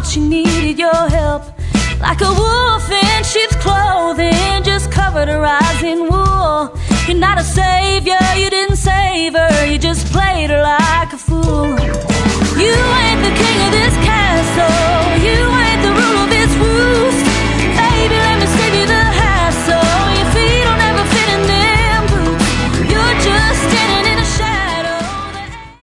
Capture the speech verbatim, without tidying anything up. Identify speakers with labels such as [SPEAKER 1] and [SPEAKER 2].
[SPEAKER 1] she needed your help. Like a wolf in sheep's clothing, just covered her eyes in wool. You're not a savior, you didn't save her, you just played her like